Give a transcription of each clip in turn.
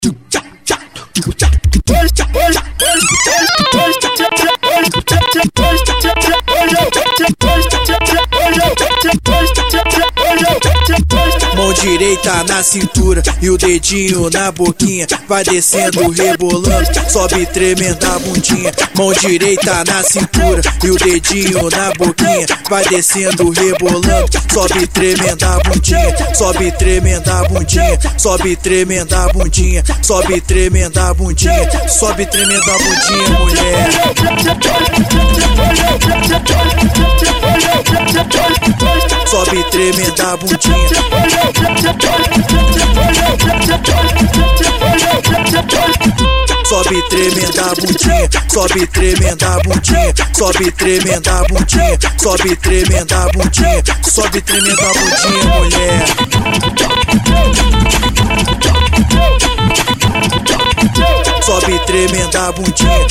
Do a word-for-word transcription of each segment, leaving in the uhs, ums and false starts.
Mão direita na cintura e o dedinho na boquinha, vai descendo, rebolando, sobe tremendo a bundinha. Mão direita na cintura e o dedinho na boquinha, vai descendo, rebolando, sobe tremendo a bundinha, sobe tremendo a bundinha, sobe tremendo a bundinha, sobe tremendo a bundinha, sobe tremendo a bundinha, mulher. Sobe tremendo a bundinha. Sobe tremendo a bundinha, sobe tremendo a bundinha, sobe tremendo a bundinha, sobe tremendo a bundinha, sobe tremendo a bundinha, mulher. Sobe tremendo a bundinha.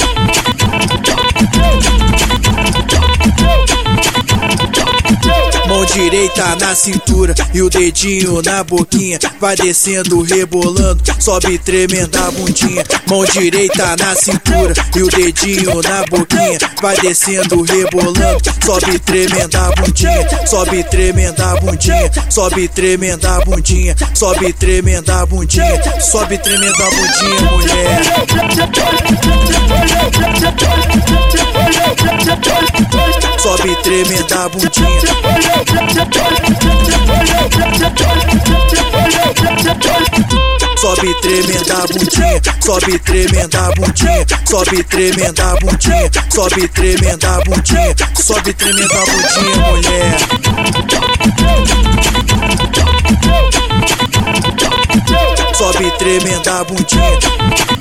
Mão direita na cintura e o dedinho na boquinha, vai descendo, rebolando, sobe tremendo a bundinha. Mão direita na cintura e o dedinho na boquinha, vai descendo, rebolando, sobe tremendo a bundinha, sobe tremendo a bundinha, sobe tremendo a bundinha, sobe tremendo a bundinha, sobe tremendo a bundinha, mulher. Sobe tremendo a bundinha. Sobe tremendo a bundinha, sobe tremendo a bundinha, sobe tremendo a bundinha, sobe tremendo a bundinha, sobe tremendo a bundinha, mulher. Sobe tremendo a bundinha.